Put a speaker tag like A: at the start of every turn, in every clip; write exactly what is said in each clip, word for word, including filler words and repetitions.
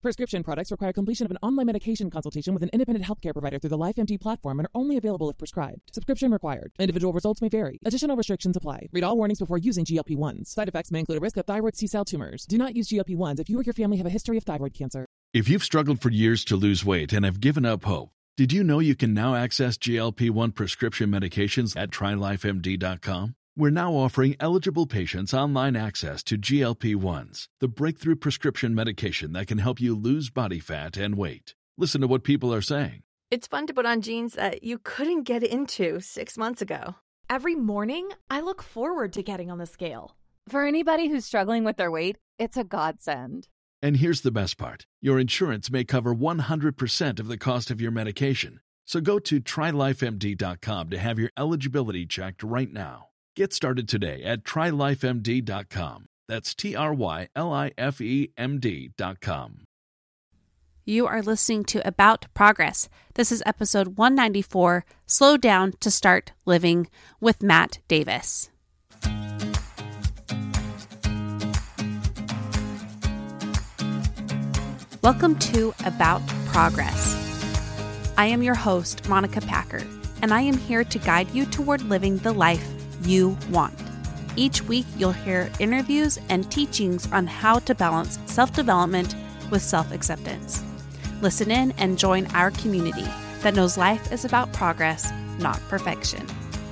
A: Prescription products require completion of an online medication consultation with an independent healthcare provider through the LifeMD platform and are only available if prescribed. Subscription required. Individual results may vary. Additional restrictions apply. Read all warnings before using G L P one s. Side effects may include a risk of thyroid C-cell tumors. Do not use G L P one s if you or your family have a history of thyroid cancer.
B: If you've struggled for years to lose weight and have given up hope, did you know you can now access G L P one prescription medications at try life M D dot com? We're now offering eligible patients online access to G L P one s, the breakthrough prescription medication that can help you lose body fat and weight. Listen to what people are saying.
C: It's fun to put on jeans that you couldn't get into six months ago.
D: Every morning, I look forward to getting on the scale.
E: For anybody who's struggling with their weight, it's a godsend.
B: And here's the best part. Your insurance may cover one hundred percent of the cost of your medication. So go to try life M D dot com to have your eligibility checked right now. Get started today at try life M D dot com. That's T R Y L I F E M D dot com.
F: You are listening to About Progress. This is episode one ninety-four, Slow Down to Start Living, with Matt Davis. Welcome to About Progress. I am your host, Monica Packer, and I am here to guide you toward living the life you want. Each week, you'll hear interviews and teachings on how to balance self-development with self-acceptance. Listen in and join our community that knows life is about progress, not perfection.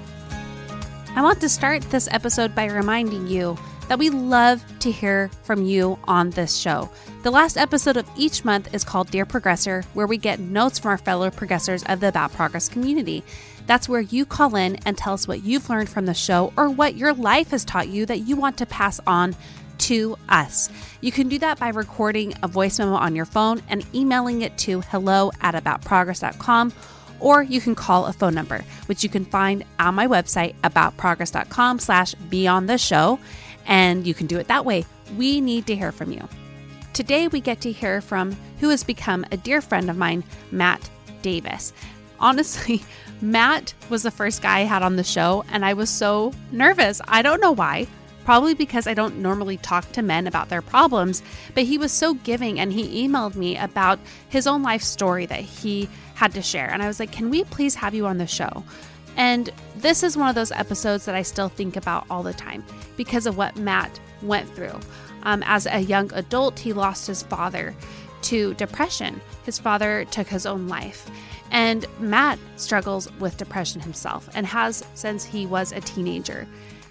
F: I want to start this episode by reminding you that we love to hear from you on this show. The last episode of each month is called Dear Progressor, where we get notes from our fellow progressors of the About Progress community. That's where you call in and tell us what you've learned from the show or what your life has taught you that you want to pass on to us. You can do that by recording a voice memo on your phone and emailing it to hello at about progress dot com, or you can call a phone number, which you can find on my website, about progress dot com slash be on the show, and you can do it that way. We need to hear from you. Today, we get to hear from who has become a dear friend of mine, Matt Davis. Honestly, Matt was the first guy I had on the show, and I was so nervous. I don't know why. Probably because I don't normally talk to men about their problems, but he was so giving, and he emailed me about his own life story that he had to share. And I was like, can we please have you on the show? And this is one of those episodes that I still think about all the time because of what Matt went through. Um, as a young adult, he lost his father to depression. His father took his own life. And Matt struggles with depression himself and has since he was a teenager.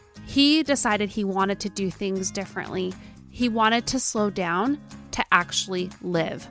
F: He decided he wanted to do things differently. He wanted to slow down to actually live.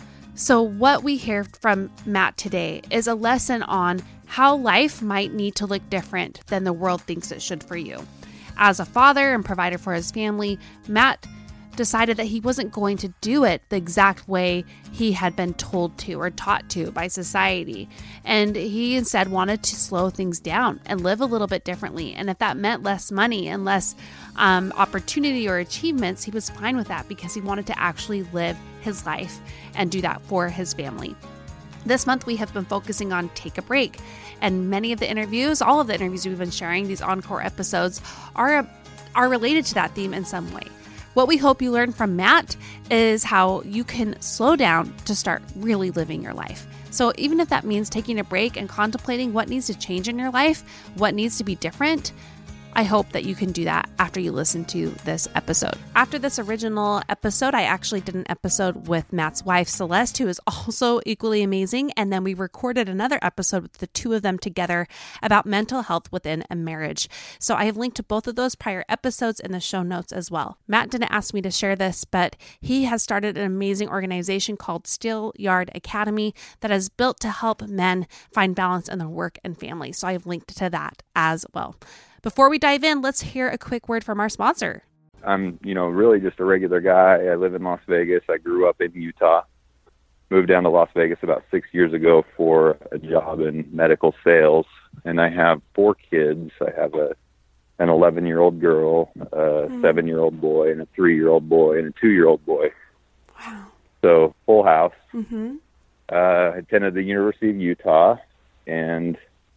F: So what we hear from Matt today is a lesson on how life might need to look different than the world thinks it should for you. As a father and provider for his family, Matt decided that he wasn't going to do it the exact way he had been told to or taught to by society. And he instead wanted to slow things down and live a little bit differently. And if that meant less money and less um, opportunity or achievements, he was fine with that because he wanted to actually live his life and do that for his family. This month, we have been focusing on Take a Break. And many of the interviews, all of the interviews we've been sharing, these encore episodes, are, are related to that theme in some way. What we hope you learn from Matt is how you can slow down to start really living your life. So even if that means taking a break and contemplating what needs to change in your life, what needs to be different, I hope that you can do that after you listen to this episode. After this original episode, I actually did an episode with Matt's wife, Celeste, who is also equally amazing. And then we recorded another episode with the two of them together about mental health within a marriage. So I have linked to both of those prior episodes in the show notes as well. Matt didn't ask me to share this, but he has started an amazing organization called Steel Yard Academy that is built to help men find balance in their work and family. So I have linked to that as well. Before we dive in, let's hear a quick word from our sponsor.
G: I'm, you know, really just a regular guy. I live in Las Vegas. I grew up in Utah, moved down to Las Vegas about six years ago for a job in medical sales. And I have four kids. I have a an eleven-year-old girl, a mm. seven-year-old boy, and a three-year-old boy, and a two-year-old boy.
F: Wow.
G: So full house.
F: Mm-hmm.
G: Uh, I attended the University of Utah, and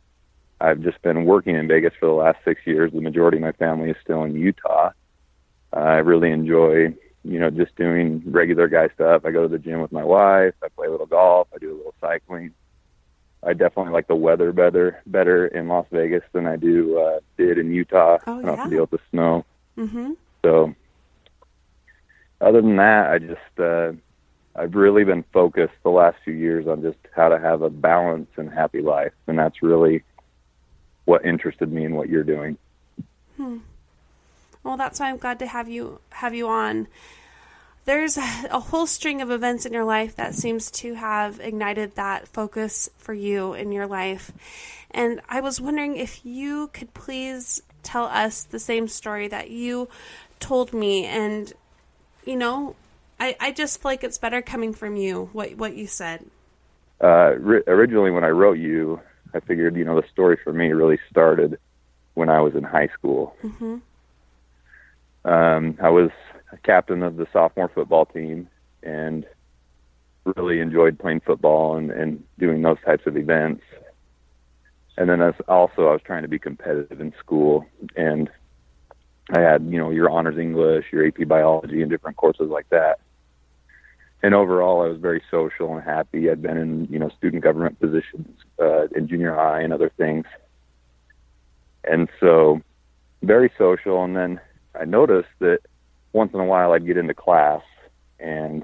G: I've just been working in Vegas for the last six years. The majority of my family is still in Utah. Uh, I really enjoy you know, just doing regular guy stuff. I go to the gym with my wife. I play a little golf. I do a little cycling. I definitely like the weather better better in Las Vegas than I do uh, did in Utah.
F: Oh,
G: I don't have
F: yeah?
G: to deal with the snow.
F: Mm-hmm.
G: So other than that, I just uh, I've really been focused the last few years on just how to have a balanced and happy life, and that's really what interested me in what you're doing.
F: Hmm. Well, that's why I'm glad to have you have you on. There's a whole string of events in your life that seems to have ignited that focus for you in your life. And I was wondering if you could please tell us the same story that you told me. And, you know, I, I just feel like it's better coming from you, what what you said.
G: Uh, ri- originally, when I wrote you, I figured, you know, the story for me really started when I was in high school.
F: Mm-hmm.
G: Um, I was a captain of the sophomore football team and really enjoyed playing football and, and doing those types of events. And then as also I was trying to be competitive in school, and I had, you know, your honors English, your A P biology, and different courses like that. And overall, I was very social and happy. I'd been in, you know, student government positions uh, in junior high and other things. And so very social. And then I noticed that once in a while I'd get into class and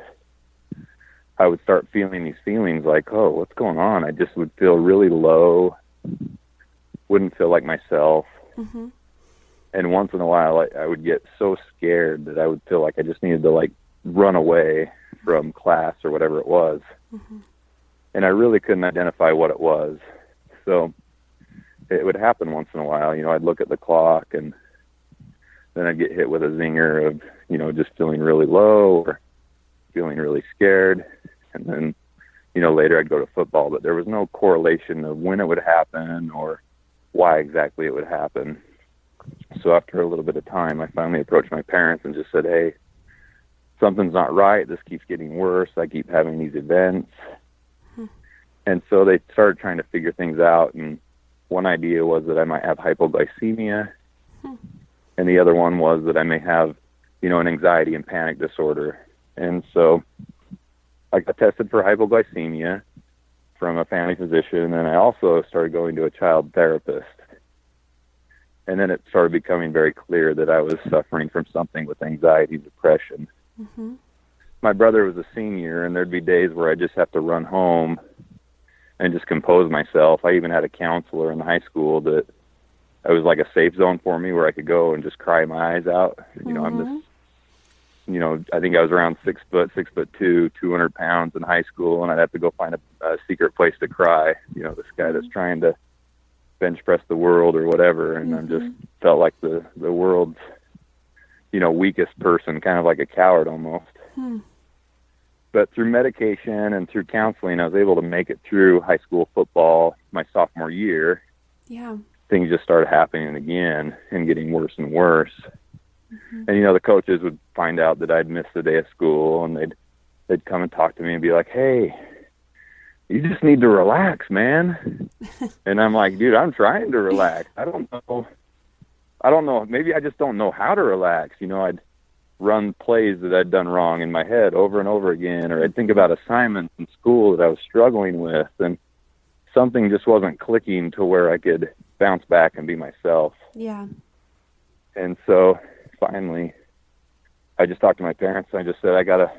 G: I would start feeling these feelings like, oh, what's going on? I just would feel really low, wouldn't feel like myself.
F: Mm-hmm.
G: And once in a while I, I would get so scared that I would feel like I just needed to like run away from class or whatever it was.
F: Mm-hmm.
G: And I really couldn't identify what it was. So it would happen once in a while. You know, I'd look at the clock and then I'd get hit with a zinger of, you know, just feeling really low or feeling really scared. And then, you know, later I'd go to football, but there was no correlation of when it would happen or why exactly it would happen. So after a little bit of time, I finally approached my parents and just said, hey, something's not right. This keeps getting worse. I keep having these events. Hmm. And so they started trying to figure things out. And one idea was that I might have hypoglycemia. Hmm. And the other one was that I may have, you know, an anxiety and panic disorder. And so I got tested for hypoglycemia from a family physician. And I also started going to a child therapist. And then it started becoming very clear that I was suffering from something with anxiety, depression. Mm-hmm. My brother was a senior, and there'd be days where I just have to run home and just compose myself. I even had a counselor in high school that it was like a safe zone for me where I could go and just cry my eyes out. You know, mm-hmm. I'm this, you know, I think I was around six foot, six foot two, two hundred pounds in high school, and I'd have to go find a, a secret place to cry. You know, this guy mm-hmm. that's trying to bench press the world or whatever, and mm-hmm. I just felt like the, the world's, you know, weakest person, kind of like a coward almost. Hmm. But through medication and through counseling, I was able to make it through high school football my sophomore year.
F: Yeah.
G: Things just started happening again and getting worse and worse. Mm-hmm. And, you know, the coaches would find out that I'd missed a day of school, and they'd, they'd come and talk to me and be like, hey, you just need to relax, man. And I'm like, dude, I'm trying to relax. I don't know. I don't know. Maybe I just don't know how to relax. You know, I'd run plays that I'd done wrong in my head over and over again, or I'd think about assignments in school that I was struggling with, and something just wasn't clicking to where I could bounce back and be myself.
F: Yeah.
G: And so finally, I just talked to my parents, and I just said, I gotta,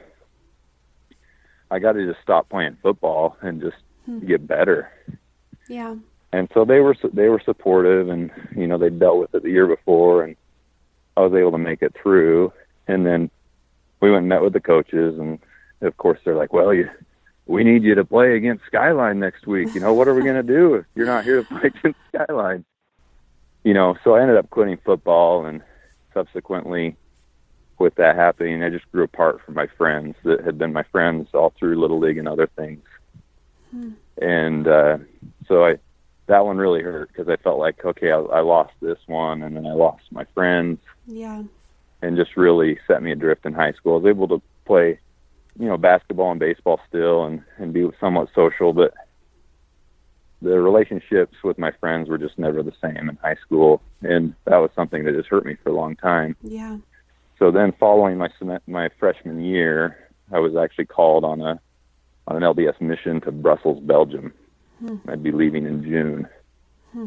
G: I gotta just stop playing football and just hmm. get better.
F: Yeah.
G: And so they were they were supportive, and you know they dealt with it the year before, and I was able to make it through. And then we went and met with the coaches, and of course they're like, "Well, you, we need you to play against Skyline next week. You know, what are we going to do if you're not here to play against Skyline?" You know, so I ended up quitting football, and subsequently, with that happening, I just grew apart from my friends that had been my friends all through Little League and other things. Hmm. And uh, so I. That one really hurt because I felt like, okay, I, I lost this one, and then I lost my friends.
F: Yeah.
G: And just really set me adrift in high school. I was able to play, you know, basketball and baseball still and, and be somewhat social, but the relationships with my friends were just never the same in high school. And that was something that just hurt me for a long time.
F: Yeah.
G: so then following my my freshman year, I was actually called on a on an L D S mission to Brussels, Belgium. Hmm. I'd be leaving in June. Hmm.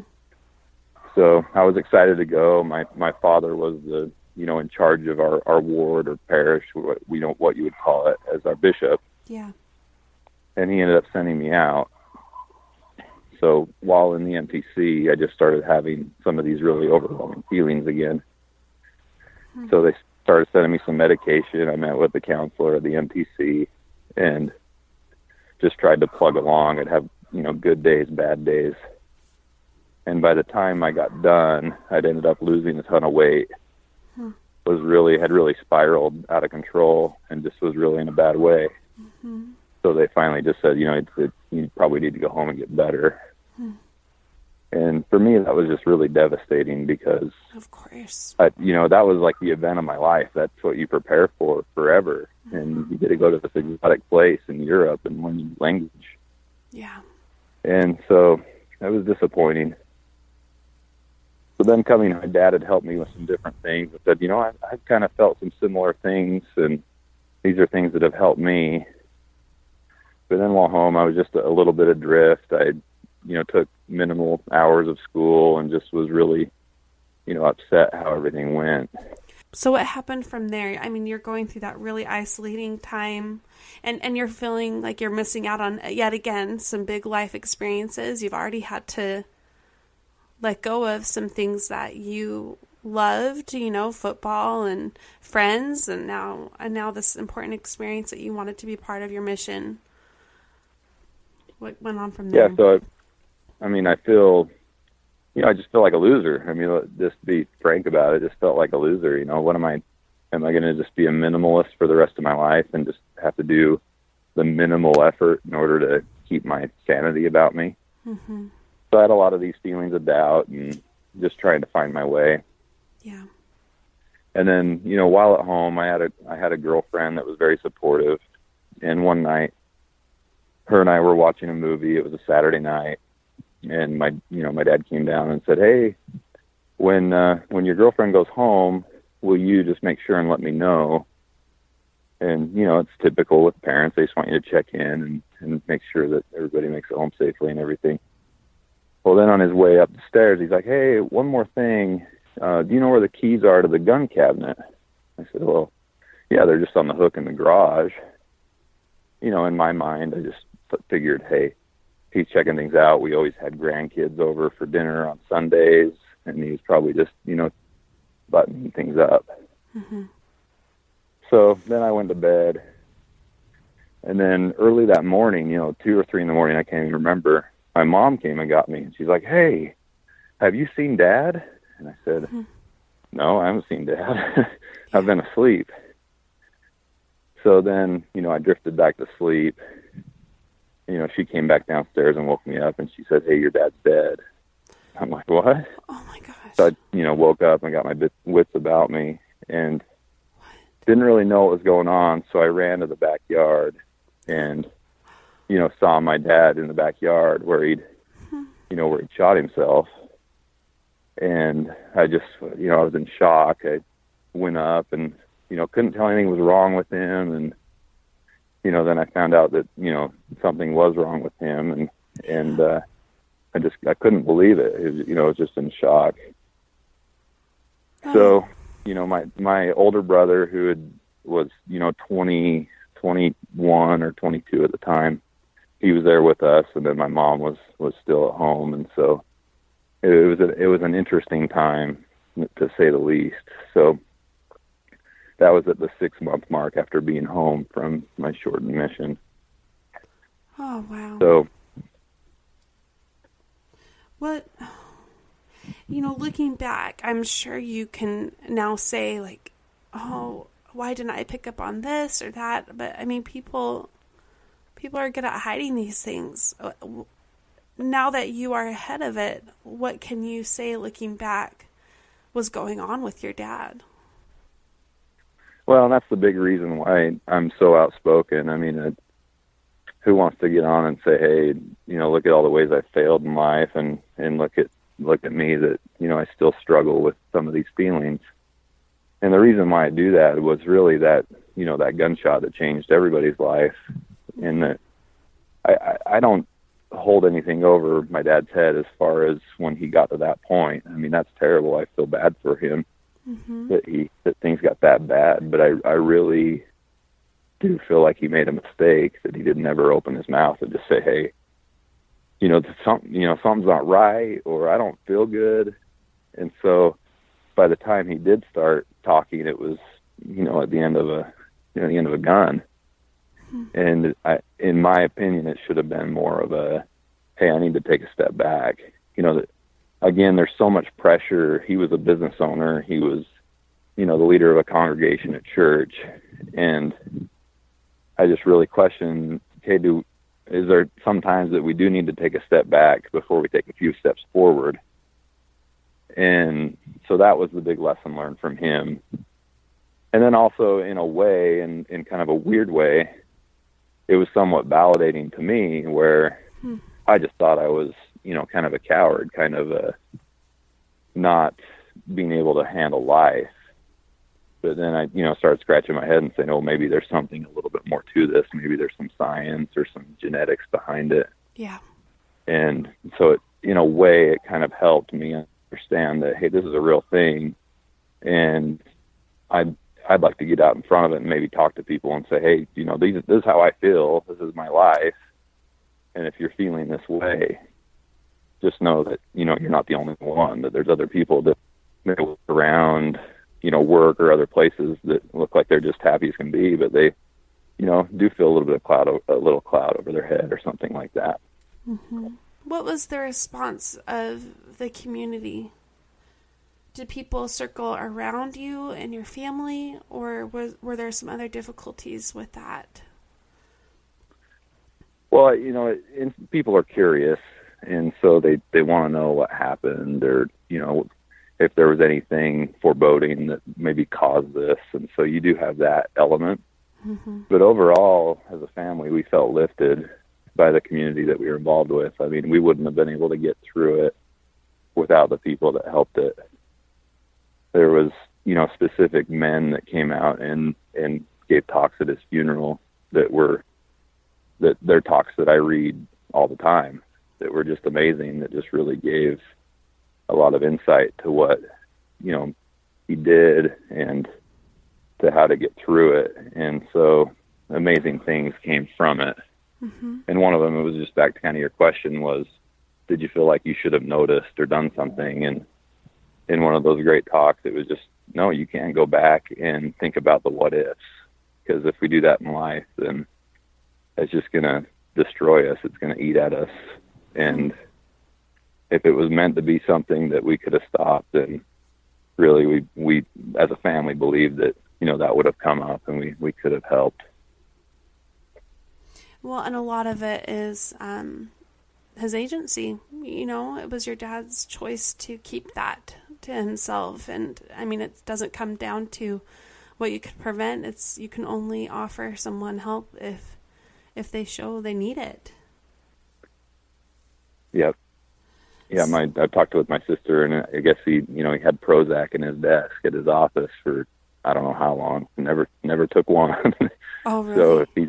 G: So I was excited to go. My my father was the you know in charge of our, our ward or parish, what we know what you would call it, as our bishop.
F: Yeah. And
G: he ended up sending me out. So while in the M T C, I just started having some of these really overwhelming feelings again. Hmm. So they started sending me some medication. I met with the counselor at the M T C and just tried to plug along. I'd have, you know, good days, bad days. And by the time I got done, I'd ended up losing a ton of weight. Hmm. Was really, had really spiraled out of control and just was really in a bad way. Mm-hmm. So they finally just said, you know, it's, it, you probably need to go home and get better. Hmm. And for me, that was just really devastating because,
F: of course,
G: I, you know, that was like the event of my life. That's what you prepare for forever. Mm-hmm. And you get to go to this exotic place in Europe and learn new language.
F: Yeah.
G: And so that was disappointing. So then coming, my dad had helped me with some different things. I said, you know, I, I've kind of felt some similar things, and these are things that have helped me. But then while home, I was just a little bit adrift. I, you know, took minimal hours of school and just was really, you know, upset how everything went.
F: So what happened from there? I mean, you're going through that really isolating time, and, and you're feeling like you're missing out on, yet again, some big life experiences. You've already had to let go of some things that you loved, you know, football and friends, and now and now this important experience that you wanted to be part of your mission. What went on from there?
G: Yeah, so, I, I mean, I feel, you know, I just feel like a loser. I mean, just to be frank about it, I just felt like a loser. You know, what am I, am I going to just be a minimalist for the rest of my life and just have to do the minimal effort in order to keep my sanity about me? Mm-hmm. So I had a lot of these feelings of doubt and just trying to find my way.
F: Yeah.
G: And then, you know, while at home, I had a I had a girlfriend that was very supportive. And one night, her and I were watching a movie. It was a Saturday night, and my you know my dad came down and said, "Hey, when uh, when your girlfriend goes home, will you just make sure and let me know?" And you know, it's typical with parents; they just want you to check in and, and make sure that everybody makes it home safely and everything. Well, then on his way up the stairs, he's like, "Hey, one more thing. Uh, do you know where the keys are to the gun cabinet?" I said, "Well, yeah, they're just on the hook in the garage." You know, in my mind, I just figured, hey, he's checking things out. We always had grandkids over for dinner on Sundays, and he was probably just, you know, buttoning things up. Mm-hmm. So then I went to bed. And then early that morning, you know, two or three in the morning, I can't even remember, my mom came and got me, and she's like, "Hey, have you seen Dad?" And I said, mm-hmm. "No, I haven't seen Dad. I've been asleep." So then, you know, I drifted back to sleep. You know, she came back downstairs and woke me up, and she said, "Hey, your dad's dead." I'm like, "What?"
F: Oh, my gosh.
G: So I, you know, woke up and got my bit, wits about me and what? Didn't really know what was going on. So I ran to the backyard and, you know, saw my dad in the backyard where he'd, hmm. you know, where he'd shot himself. And I just, you know, I was in shock. I went up and, you know, couldn't tell anything was wrong with him. And, you know, then I found out that, you know, something was wrong with him. And, and, uh, I just, I couldn't believe it. It was, you know, I was just in shock. Oh. So, you know, my, my older brother who had, was, you know, twenty, twenty-one or twenty-two at the time, he was there with us. And then my mom was, was still at home. And so it, it was, a, it was an interesting time to say the least. So that was at the six month mark after being home from my shortened mission.
F: Oh, wow.
G: So,
F: what, you know, looking back, I'm sure you can now say, like, oh, why didn't I pick up on this or that? But, I mean, people, people are good at hiding these things. Now that you are ahead of it, what can you say, looking back, was going on with your dad?
G: Well, that's the big reason why I'm so outspoken. I mean, it, who wants to get on and say, "Hey, you know, look at all the ways I failed in life, and, and look at look at me that, you know, I still struggle with some of these feelings." And the reason why I do that was really that, you know, that gunshot that changed everybody's life. And that I, I, I don't hold anything over my dad's head as far as when he got to that point. I mean, that's terrible. I feel bad for him mm-hmm. that he that things got that bad. But I, I really do feel like he made a mistake, that he didn't ever open his mouth and just say, hey, you know, some, you know, something's not right, or I don't feel good. And so by the time he did start talking, it was, you know, at the end of a, you know, the end of a gun. Hmm. And I, in my opinion, it should have been more of a, hey, I need to take a step back. You know, that again, there's so much pressure. He was a business owner. He was, you know, the leader of a congregation at church. And I just really question, okay, do, is there sometimes that we do need to take a step back before we take a few steps forward? And so that was the big lesson learned from him. And then also, in a way, in, in kind of a weird way, it was somewhat validating to me, where hmm. I just thought I was, you know, kind of a coward, kind of a not being able to handle life. But then I, you know, started scratching my head and saying, oh, maybe there's something a little bit more to this. Maybe there's some science or some genetics behind it.
F: Yeah.
G: And so, it, in a way, it kind of helped me understand that, hey, this is a real thing. And I'd, I'd like to get out in front of it and maybe talk to people and say, hey, you know, these, this is how I feel. This is my life. And if you're feeling this way, just know that, you know, you're not the only one, that there's other people that may look around, you know, work or other places that look like they're just happy as can be, but they, you know, do feel a little bit of cloud, a little cloud over their head or something like that.
F: Mm-hmm. What was the response of the community? Did people circle around you and your family, or was, were there some other difficulties with that?
G: Well, you know, it, people are curious, and so they, they want to know what happened, or, you know, if there was anything foreboding that maybe caused this. And so you do have that element. Mm-hmm. But overall, as a family, we felt lifted by the community that we were involved with. I mean, we wouldn't have been able to get through it without the people that helped it. There was, you know, specific men that came out and, and gave talks at his funeral that were, that their talks that I read all the time, that were just amazing, that just really gave a lot of insight to what, you know, he did and to how to get through it. And so amazing things came from it. Mm-hmm. And one of them, it was just back to kind of your question, was, did you feel like you should have noticed or done something? And in one of those great talks, it was just, no, you can't go back and think about the what ifs, because if we do that in life, then it's just going to destroy us. It's going to eat at us. And if it was meant to be something that we could have stopped, then really we, we as a family believed that, you know, that would have come up and we, we could have helped.
F: Well, and a lot of it is um, his agency. You know, it was your dad's choice to keep that to himself. And, I mean, it doesn't come down to what you could prevent. It's you can only offer someone help if if they show they need it.
G: Yep. Yeah, my I've talked with my sister, and I guess he, you know, he had Prozac in his desk at his office for I don't know how long. Never, never took one.
F: Oh, really?
G: So if he's,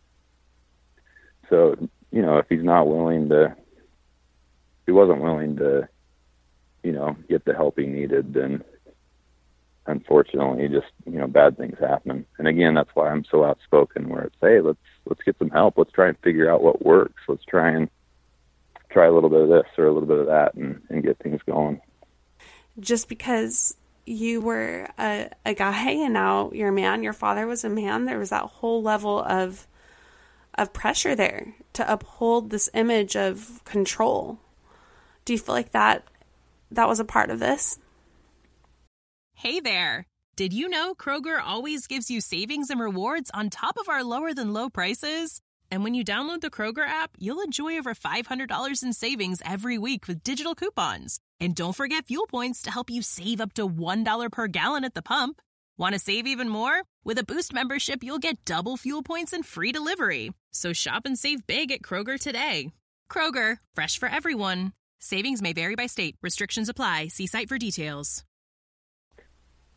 G: so you know, if he's not willing to, if he wasn't willing to, you know, get the help he needed, then unfortunately, just, you know, bad things happen. And again, that's why I'm so outspoken, where it's, hey, let's let's get some help. Let's try and figure out what works. Let's try and try a little bit of this or a little bit of that and, and get things going.
F: Just because you were a, a guy and now you're a man, your father was a man, there was that whole level of of pressure there to uphold this image of control. Do you feel like that that was a part of this?
H: Hey there. Did you know Kroger always gives you savings and rewards on top of our lower than low prices? And when you download the Kroger app, you'll enjoy over five hundred dollars in savings every week with digital coupons. And don't forget fuel points to help you save up to one dollar per gallon at the pump. Want to save even more? With a Boost membership, you'll get double fuel points and free delivery. So shop and save big at Kroger today. Kroger, fresh for everyone. Savings may vary by state. Restrictions apply. See site for details.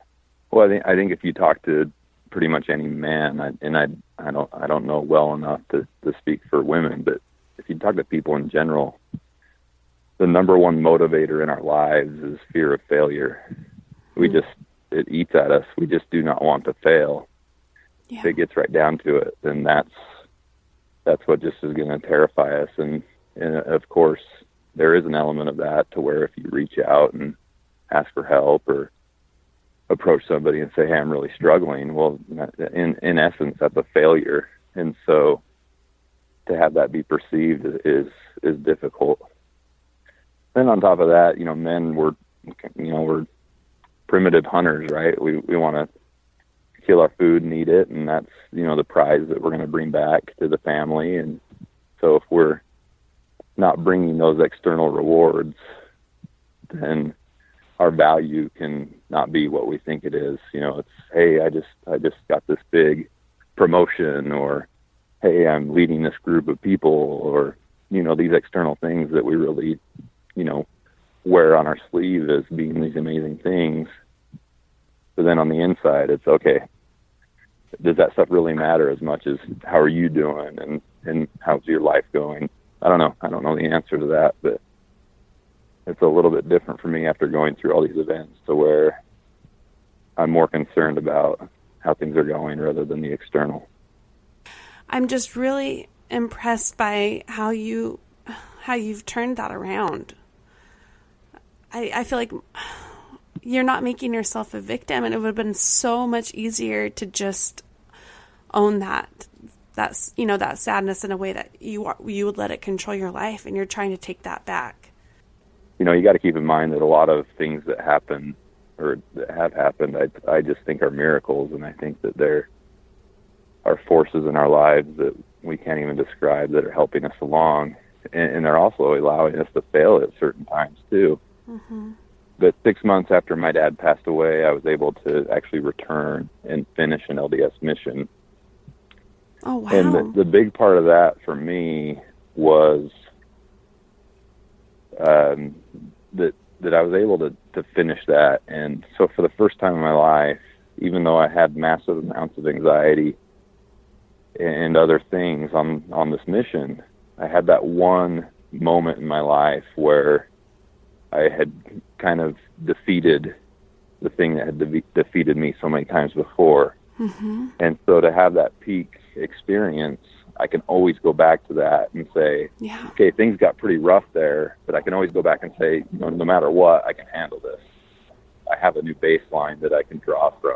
G: Well, I think I think if you talk to pretty much any man, I, and I I don't I don't know well enough to, to speak for women, but if you talk to people in general, the number one motivator in our lives is fear of failure. We mm-hmm. just it eats at us. We just do not want to fail. Yeah. If it gets right down to it, then that's that's what just is going to terrify us. And, and of course, there is an element of that to where if you reach out and ask for help or approach somebody and say, hey, I'm really struggling, well, in in essence, that's a failure. And so to have that be perceived is is difficult. Then on top of that, you know, men were, you know, we're primitive hunters, right? We we want to kill our food and eat it, and that's, you know, the prize that we're going to bring back to the family. And so if we're not bringing those external rewards, then our value can not be what we think it is. You know, it's, hey, I just I just got this big promotion, or hey, I'm leading this group of people, or, you know, these external things that we really, you know, wear on our sleeve as being these amazing things. But then on the inside, it's okay, does that stuff really matter as much as how are you doing and, and how's your life going? I don't know. I don't know the answer to that, but it's a little bit different for me after going through all these events, to where I'm more concerned about how things are going rather than the external.
F: I'm just really impressed by how you, how you've turned that around. I, I feel like you're not making yourself a victim, and it would have been so much easier to just own that, that's, you know, that sadness in a way that you you would let it control your life, and you're trying to take that back.
G: You know, you got to keep in mind that a lot of things that happen or that have happened, I I just think are miracles, and I think that there are forces in our lives that we can't even describe that are helping us along, and, and they're also allowing us to fail at certain times too. Mm-hmm. But six months after my dad passed away, I was able to actually return and finish an L D S mission.
F: Oh, wow.
G: And the, the big part of that for me was um, that that I was able to, to finish that. And so for the first time in my life, even though I had massive amounts of anxiety and other things on, on this mission, I had that one moment in my life where I had kind of defeated the thing that had de- defeated me so many times before. Mm-hmm. And so to have that peak experience, I can always go back to that and say, yeah. okay, things got pretty rough there, but I can always go back and say, you know, no matter what, I can handle this. I have a new baseline that I can draw from.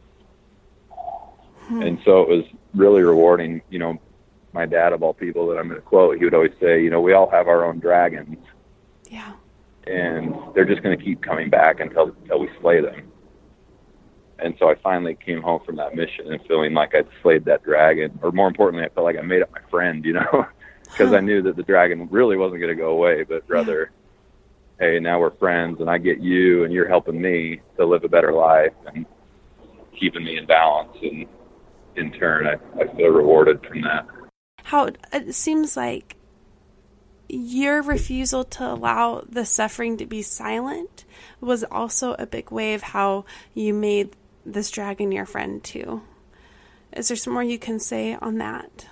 G: Hmm. And so it was really rewarding. You know, my dad, of all people that I'm going to quote, he would always say, you know, we all have our own dragons.
F: Yeah.
G: And they're just going to keep coming back until until we slay them. And so I finally came home from that mission and feeling like I'd slayed that dragon, or more importantly, I felt like I made up my friend, you know, because huh. I knew that the dragon really wasn't going to go away, but rather, yeah. hey, now we're friends, and I get you, and you're helping me to live a better life and keeping me in balance. And in turn, I, I feel rewarded from that.
F: How it seems like your refusal to allow the suffering to be silent was also a big way of how you made this dragon your friend too. Is there some more you can say on that?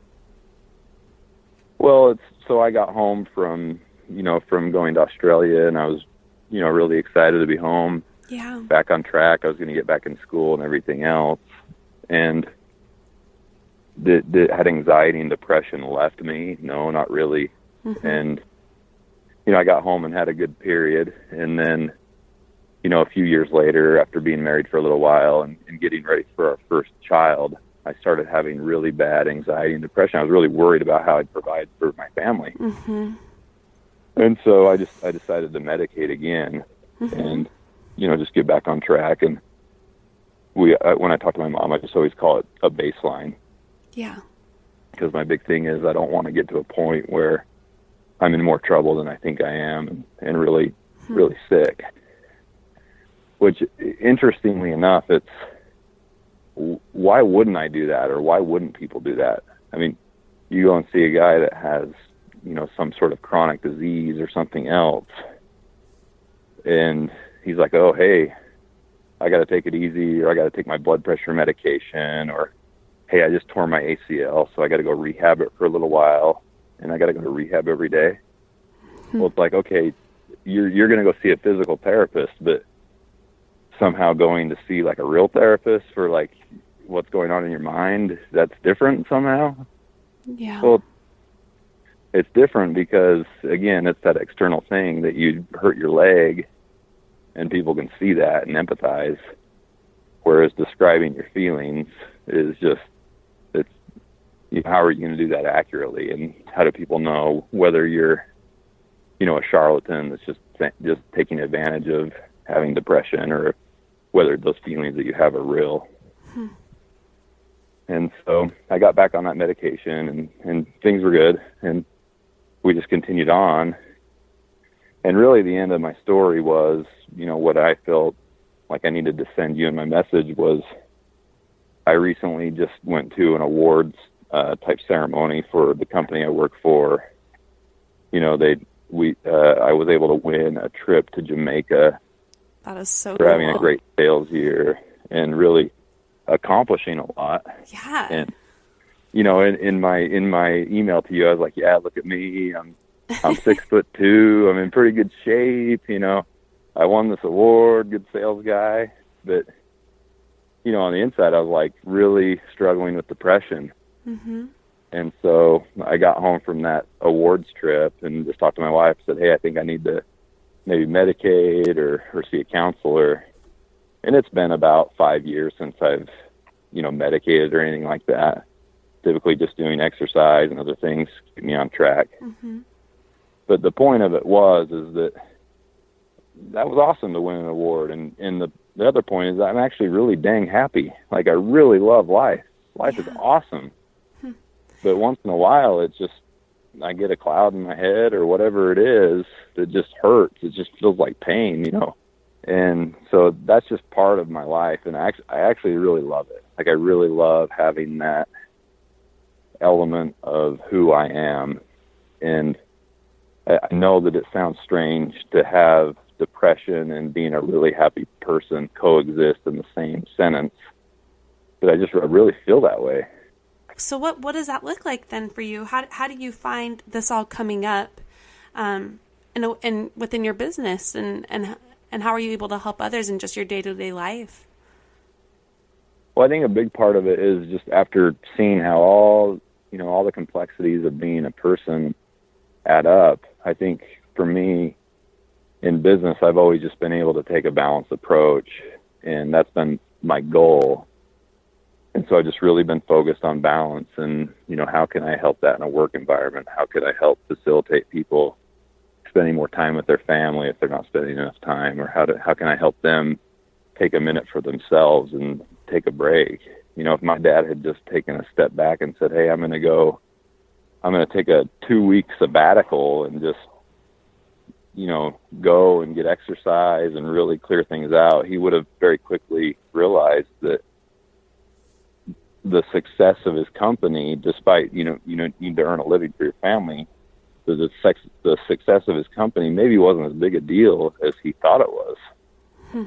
G: Well, it's, so I got home from, you know, from going to Australia, and I was, you know, really excited to be home.
F: Yeah.
G: Back on track. I was going to get back in school and everything else. And the, the, had anxiety and depression left me? No, not really. Mm-hmm. And, you know, I got home and had a good period. And then, you know, a few years later, after being married for a little while and, and getting ready for our first child, I started having really bad anxiety and depression. I was really worried about how I'd provide for my family. Mm-hmm. And so I just, I decided to medicate again mm-hmm. and, you know, just get back on track. And we, uh, when I talk to my mom, I just always call it a baseline.
F: Yeah.
G: Because my big thing is I don't want to get to a point where I'm in more trouble than I think I am, and, and really, hmm. really sick. Which, interestingly enough, it's, why wouldn't I do that, or why wouldn't people do that? I mean, you go and see a guy that has, you know, some sort of chronic disease or something else, and he's like, oh, hey, I got to take it easy, or I got to take my blood pressure medication, or, hey, I just tore my A C L, so I got to go rehab it for a little while, and I got to go to rehab every day. Hmm. Well, it's like, okay, you're you're going to go see a physical therapist, but somehow going to see like a real therapist for like what's going on in your mind, that's different somehow.
F: Yeah.
G: Well, it's different because, again, it's that external thing that you hurt your leg, and people can see that and empathize, whereas describing your feelings is just, it's, you know, how are you going to do that accurately, and how do people know whether you're, you know, a charlatan that's just just taking advantage of having depression, or whether those feelings that you have are real. Hmm. And so I got back on that medication, and, and things were good, and we just continued on. And really the end of my story was, you know, what I felt like I needed to send you in my message was, I recently just went to an awards uh, type ceremony for the company I work for. You know, they, we, uh, I was able to win a trip to Jamaica.
F: That is so
G: for
F: cool.
G: having a great sales year and really accomplishing a lot.
F: Yeah.
G: And, you know, in, in my, in my email to you, I was like, yeah, look at me. I'm, I'm six foot two. I'm in pretty good shape. You know, I won this award, good sales guy. But, you know, on the inside, I was like really struggling with depression.
F: Mm-hmm.
G: And so I got home from that awards trip and just talked to my wife, said, hey, I think I need to maybe medicate or, or see a counselor. And it's been about five years since I've, you know, medicated or anything like that. Typically just doing exercise and other things to keep me on track.
F: Mm-hmm.
G: But the point of it was, is that that was awesome to win an award. And, and the, the other point is that I'm actually really dang happy. Like, I really love life. Life yeah. is awesome. Hmm. But once in a while, it's just, I get a cloud in my head or whatever it is that just hurts. It just feels like pain, you know? And so that's just part of my life. And I actually, I actually really love it. Like, I really love having that element of who I am. And I know that it sounds strange to have depression and being a really happy person coexist in the same sentence, but I just I really feel that way.
F: So what what does that look like then for you? How how do you find this all coming up, um, and and within your business, and and and how are you able to help others in just your day to day life?
G: Well, I think a big part of it is just after seeing how all you know all the complexities of being a person add up. I think for me in business, I've always just been able to take a balanced approach, and that's been my goal. And so I've just really been focused on balance and, you know, how can I help that in a work environment? How could I help facilitate people spending more time with their family if they're not spending enough time? Or how to, how can I help them take a minute for themselves and take a break? You know, if my dad had just taken a step back and said, hey, I'm going to go, I'm going to take a two week sabbatical and just, you know, go and get exercise and really clear things out, he would have very quickly realized that the success of his company, despite, you know, you know, need to earn a living for your family, the, the, sex, the success of his company maybe wasn't as big a deal as he thought it was. Hmm.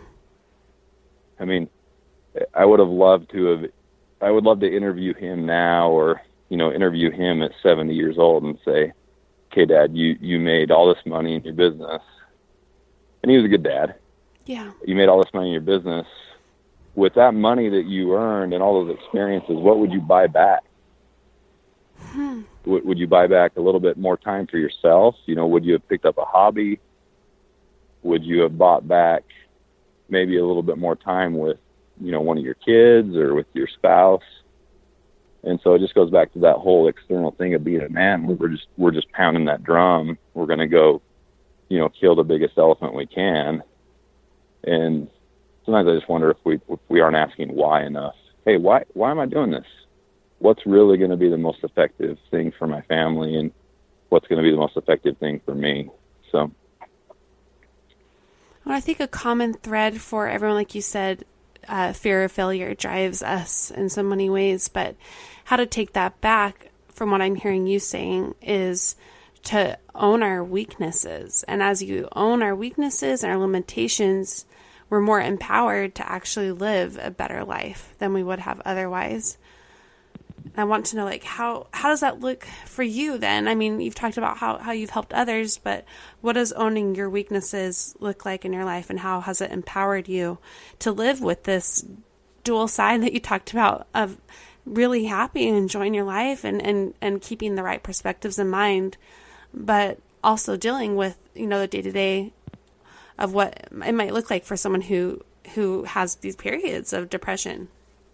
G: I mean, I would have loved to have, I would love to interview him now, or, you know, interview him at seventy years old and say, okay, Dad, you, you made all this money in your business. And he was a good dad.
F: Yeah.
G: You made all this money in your business. With that money that you earned and all those experiences, what would you buy back? Hmm. Would, would you buy back a little bit more time for yourself? You know, would you have picked up a hobby? Would you have bought back maybe a little bit more time with, you know, one of your kids or with your spouse? And so it just goes back to that whole external thing of being a man. We're just, we're just pounding that drum. We're going to go, you know, kill the biggest elephant we can. And sometimes I just wonder if we, if we aren't asking why enough. Hey, why, why am I doing this? What's really going to be the most effective thing for my family, and what's going to be the most effective thing for me? So.
F: Well, I think a common thread for everyone, like you said, uh, fear of failure drives us in so many ways, but how to take that back, from what I'm hearing you saying, is to own our weaknesses. And as you own our weaknesses and our limitations, we're more empowered to actually live a better life than we would have otherwise. I want to know, like, how, how does that look for you then? I mean, you've talked about how, how you've helped others, but what does owning your weaknesses look like in your life, and how has it empowered you to live with this dual side that you talked about of really happy and enjoying your life and, and, and keeping the right perspectives in mind, but also dealing with, you know, the day-to-day of what it might look like for someone who, who has these periods of depression?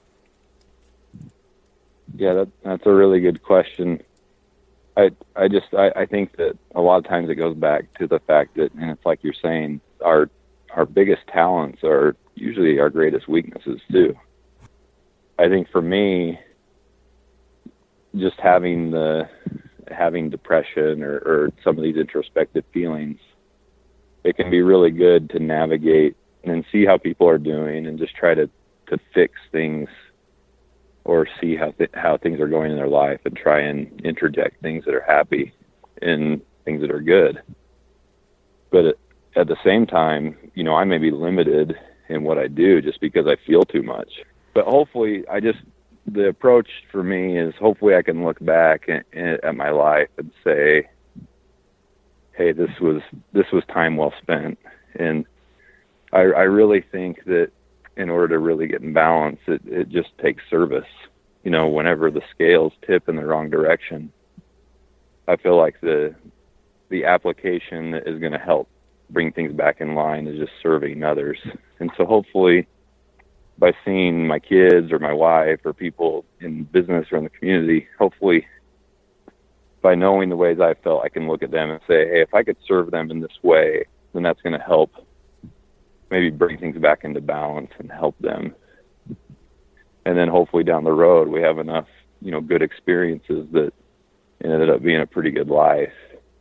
G: Yeah, that, that's a really good question. I I just I, I think that a lot of times it goes back to the fact that, and it's like you're saying, our our biggest talents are usually our greatest weaknesses too. I think for me, just having the having depression or, or some of these introspective feelings, it can be really good to navigate and see how people are doing and just try to, to fix things, or see how th- how things are going in their life and try and interject things that are happy in things that are good. But at, at the same time, you know, I may be limited in what I do just because I feel too much. But hopefully, I just, the approach for me is hopefully I can look back at, at my life and say, hey, this was this was time well spent. And I, I really think that in order to really get in balance, it, it just takes service. You know, whenever the scales tip in the wrong direction, I feel like the the application that is going to help bring things back in line is just serving others. And so hopefully by seeing my kids or my wife or people in business or in the community, hopefully by knowing the ways I felt, I can look at them and say, hey, if I could serve them in this way, then that's going to help maybe bring things back into balance and help them. And then hopefully down the road, we have enough, you know, good experiences that it ended up being a pretty good life.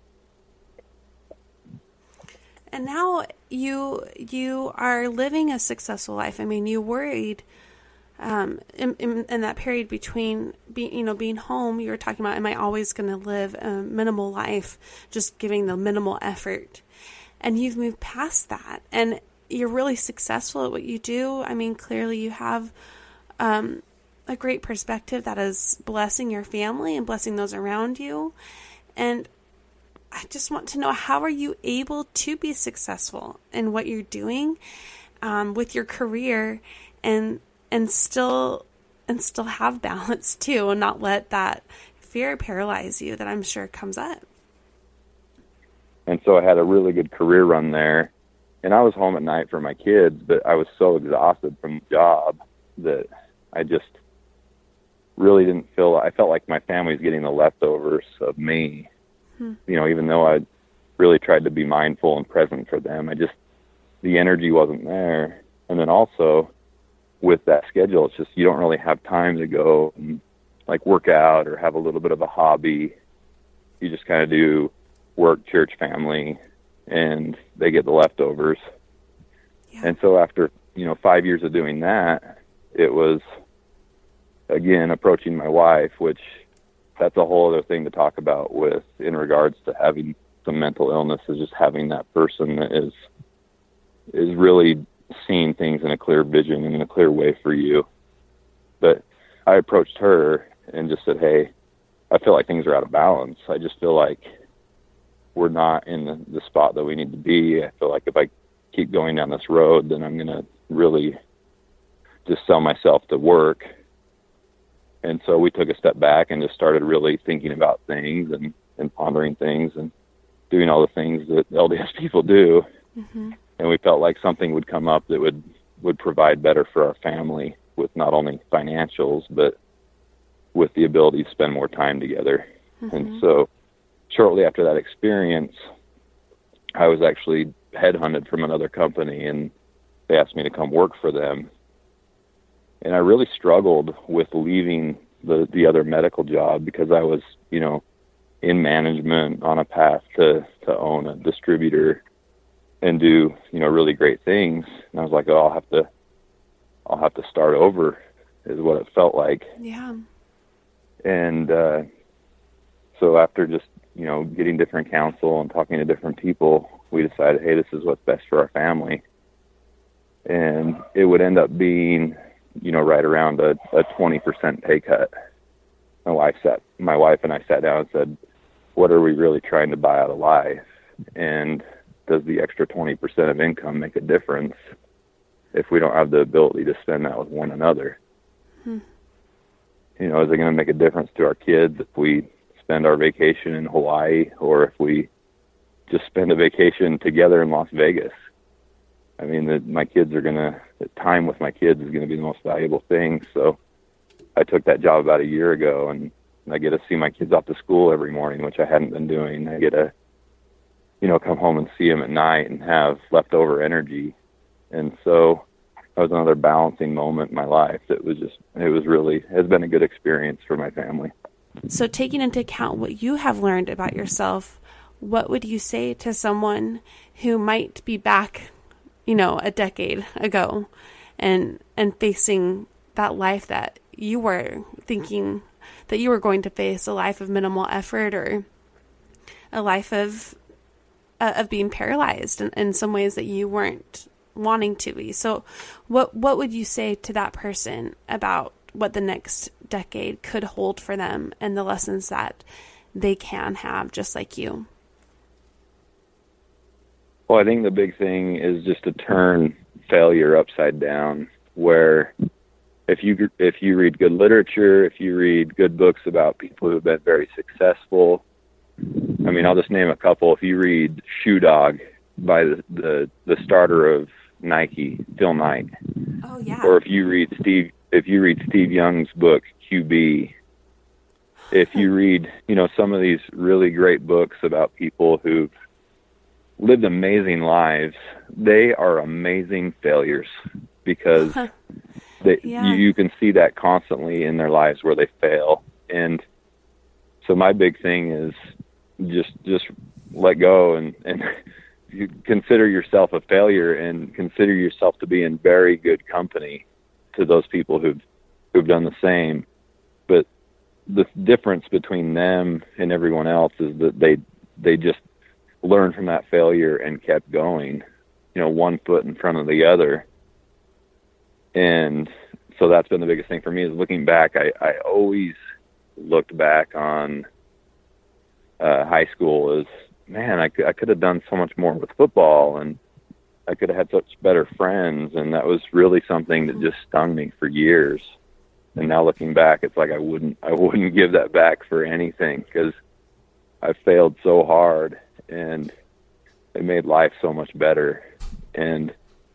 F: And now you you are living a successful life. I mean, you worried um, in, in, in that period between being, you know, being home. You were talking about, am I always going to live a minimal life, just giving the minimal effort? And you've moved past that, and you're really successful at what you do. I mean, clearly you have um, a great perspective that is blessing your family and blessing those around you. And I just want to know, how are you able to be successful in what you're doing um, with your career, and and still and still have balance too, and not let that fear paralyze you that I'm sure comes up?
G: And so I had a really good career run there, and I was home at night for my kids, but I was so exhausted from the job that I just really didn't feel, I felt like my family was getting the leftovers of me. Hmm. You know, even though I really tried to be mindful and present for them, I just, the energy wasn't there. And then also with that schedule, it's just, you don't really have time to go and like work out or have a little bit of a hobby. You just kind of do work, church, family, and they get the leftovers. Yeah. And so after, you know, five years of doing that, it was, again, approaching my wife, which that's a whole other thing to talk about with in regards to having some mental illness, is just having that person that is is really seeing things in a clear vision and in a clear way for you. But I approached her and just said, hey, I feel like things are out of balance. I just feel like we're not in the, the spot that we need to be. I feel like if I keep going down this road, then I'm going to really just sell myself to work. And so we took a step back and just started really thinking about things and, and pondering things and doing all the things that L D S people do. Mm-hmm. And we felt like something would come up that would, would provide better for our family, with not only financials, but with the ability to spend more time together. Mm-hmm. And so shortly after that experience, I was actually headhunted from another company, and they asked me to come work for them. And I really struggled with leaving the, the other medical job, because I was, you know, in management on a path to, to own a distributor and do, you know, really great things. And I was like, oh, I'll have to, I'll have to start over, is what it felt like.
F: Yeah.
G: And, uh, so after just, you know, getting different counsel and talking to different people, we decided, hey, this is what's best for our family. and it would end up being, you know, right around a, a twenty percent pay cut. My wife sat, my wife and I sat down and said, what are we really trying to buy out of life? And does the extra twenty percent of income make a difference if we don't have the ability to spend that with one another? Hmm. You know, is it going to make a difference to our kids if we spend our vacation in Hawaii, or if we just spend a vacation together in Las Vegas? I mean, the, my kids are going to, time with my kids is going to be the most valuable thing. So I took that job about a year ago, and I get to see my kids off to school every morning, which I hadn't been doing. I get to, you know, come home and see them at night and have leftover energy. And so that was another balancing moment in my life. It was just, it was really, has been a good experience for my family.
F: So taking into account what you have learned about yourself, what would you say to someone who might be back, you know, a decade ago and, and facing that life that you were thinking that you were going to face, a life of minimal effort or a life of, uh, of being paralyzed in, in some ways that you weren't wanting to be? So what, what would you say to that person about what the next decade could hold for them and the lessons that they can have just like you?
G: Well, I think the big thing is just to turn failure upside down, where if you if you read good literature, if you read good books about people who have been very successful, I mean, I'll just name a couple. If you read Shoe Dog by the, the, the starter of Nike, Phil Knight,
F: oh, yeah.
G: or if you read Steve if you read Steve Young's book, Q B, if you read, you know, some of these really great books about people who've lived amazing lives, they are amazing failures because they,
F: yeah.
G: you, you can see that constantly in their lives where they fail. And so my big thing is just just let go and, and you consider yourself a failure and consider yourself to be in very good company to those people who've who've done the same. But the difference between them and everyone else is that they they just learned from that failure and kept going, you know, one foot in front of the other. And so that's been the biggest thing for me, is looking back. I, I always looked back on uh, high school as, man, I, I could have done so much more with football, and I could have had such better friends. And that was really something that just stung me for years. And now looking back, it's like I wouldn't, I wouldn't give that back for anything, because I failed so hard and it made life so much better. And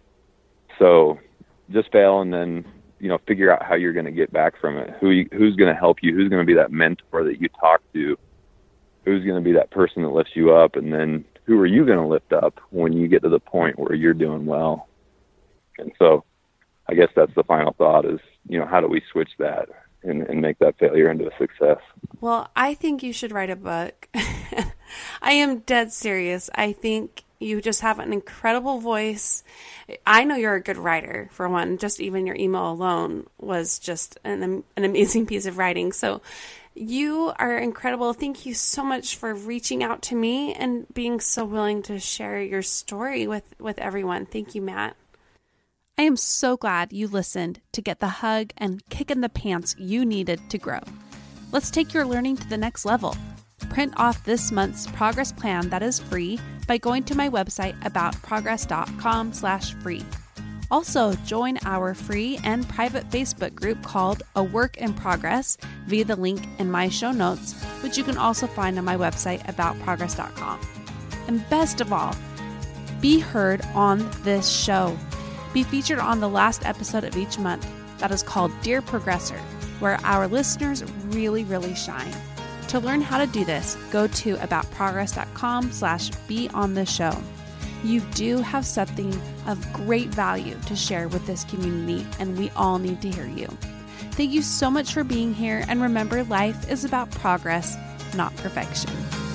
G: so just fail, and then, you know, figure out how you're going to get back from it. Who you, who's going to help you? Who's going to be that mentor that you talk to? Who's going to be that person that lifts you up? And then who are you going to lift up when you get to the point where you're doing well? And so I guess that's the final thought is, you know, how do we switch that and, and make that failure into a success?
F: Well, I think you should write a book. I am dead serious. I think you just have an incredible voice. I know you're a good writer, for one. Just even your email alone was just an, an amazing piece of writing. So you are incredible. Thank you so much for reaching out to me and being so willing to share your story with, with everyone. Thank you, Matt. I am so glad you listened to get the hug and kick in the pants you needed to grow. Let's take your learning to the next level. Print off this month's progress plan that is free by going to my website aboutprogress.com slash free. Also, join our free and private Facebook group called A Work in Progress via the link in my show notes, which you can also find on my website about progress dot com. And best of all, be heard on this show. Be featured on the last episode of each month that is called Dear Progressor, where our listeners really, really shine. To learn how to do this, go to aboutprogress.com slash be on the show. You do have something of great value to share with this community, and we all need to hear you. Thank you so much for being here, and remember, life is about progress, not perfection.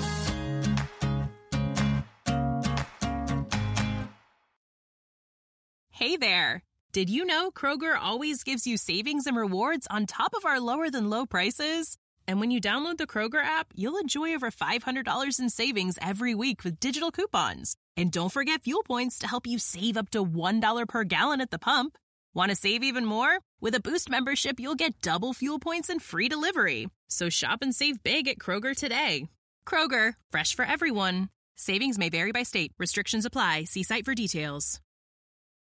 H: Hey there! Did you know Kroger always gives you savings and rewards on top of our lower than low prices? And when you download the Kroger app, you'll enjoy over five hundred dollars in savings every week with digital coupons. And don't forget fuel points to help you save up to one dollar per gallon at the pump. Want to save even more? With a Boost membership, you'll get double fuel points and free delivery. So shop and save big at Kroger today. Kroger, fresh for everyone. Savings may vary by state. Restrictions apply. See site for details.